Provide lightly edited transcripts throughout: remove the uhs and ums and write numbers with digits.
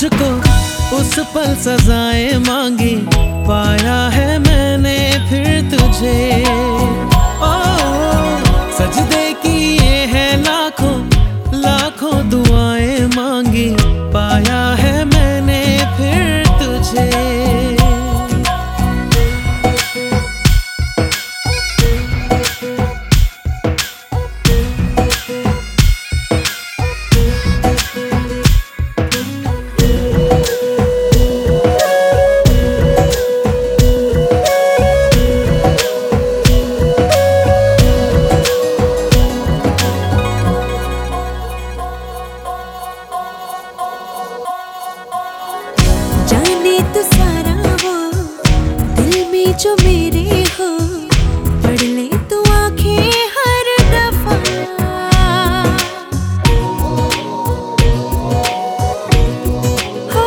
तुझको उस पल सजाएं मांगी, पाया है मैंने फिर तुझे। ओ सजदे किए हैं लाखों लाखों दुआएं मांगी, पाया है मैंने फिर तुझे। जाने तो सारा वो दिल में जो मेरे हो, पढ़ ले तो आंखें हर दफा। हो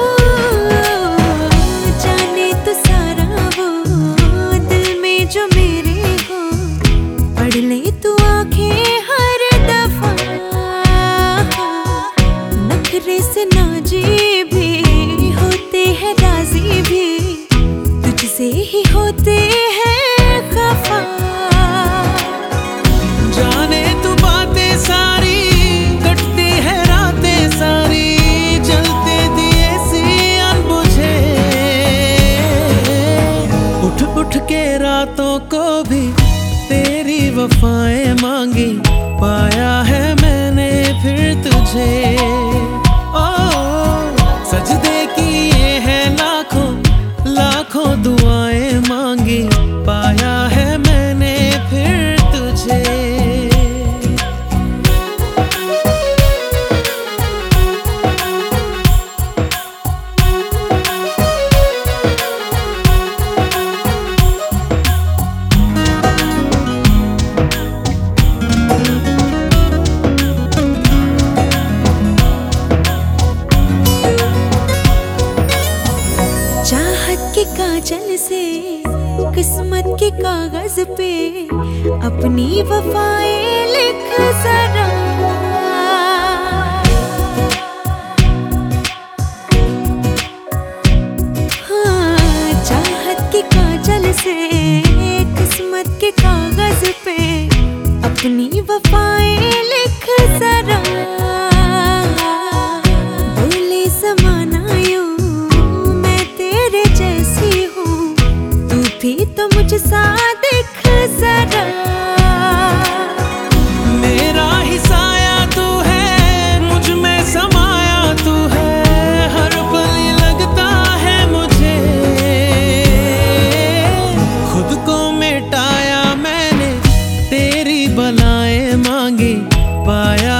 जाने तो सारा वो दिल में जो मेरे हो, पढ़ ले तो आंखें हर दफा। नखरे से नाजी भी राजी भी, तुझसे ही होते हैं खफा। जाने तू बातें सारी, कटती है रातें सारी, जलते दिए सी अनबुझे। उठ उठ के रातों को भी तेरी वफाएं मांगी, पाया है मैंने फिर तुझे। ओ सजदे किए हैं लाखों लाखों दुआएं मांगी, पाया है मैंने फिर तुझे। चाहत के काजल से किस्मत के कागज पे अपनी वफाएं लिख जरा। हाँ, चाहत के काजल से किस्मत के कागज पे अपनी वफाएं लिख जरा। बोले ज़माना यूं भी तो मुझसा दिख जरा। मेरा ही साया तू है, मुझ में समाया तू है, हर पल लगता है मुझे। खुद को मिटाया मैंने, तेरी बलाएं मांगी, पाया